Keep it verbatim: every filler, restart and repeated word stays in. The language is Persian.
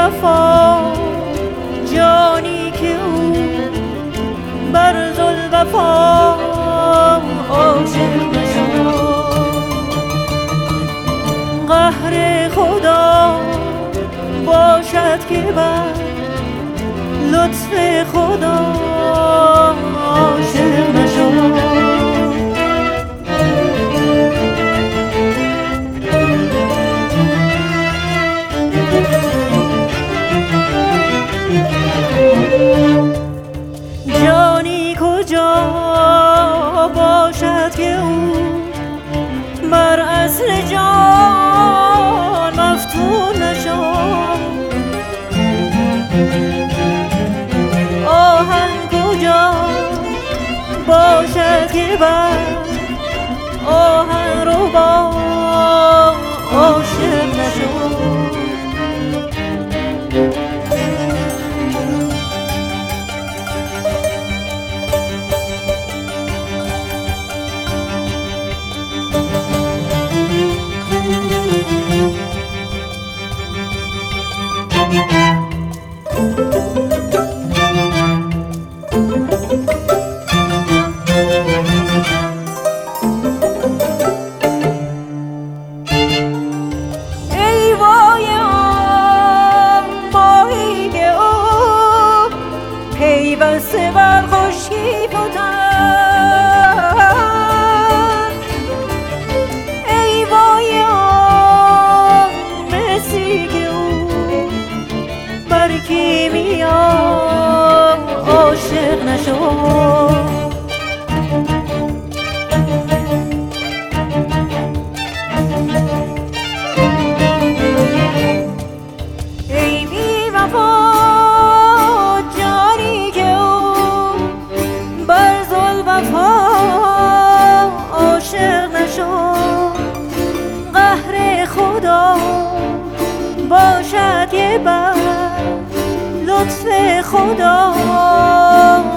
وفا جانی که او بر ذوالوفا عاشق نشد. قهر خدا باشد که بر لطف خدا عاشق نشد. جانی کجا باشد که او بر اصل جان مفتون نشد. آهن کجا باشد که بر آهن رو با عاشق نشد. ای وای آن ماهی که او پیوسته بر خشکی فتد. ای وای آن مسی که او بر کیمیا عاشق نشد. ای بی وفا جانی که او بر ذوالوفا عاشق نشد. قهر خدا باشد که بر لطف خدا